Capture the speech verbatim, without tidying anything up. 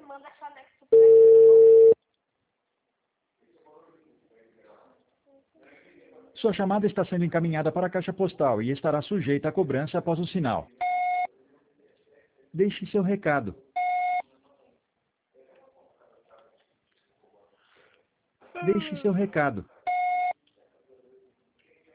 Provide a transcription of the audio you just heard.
manda achar anexo por aqui, Sua chamada está sendo encaminhada para a caixa postal e estará sujeita a cobrança após o sinal. Deixe seu recado. Deixe seu recado.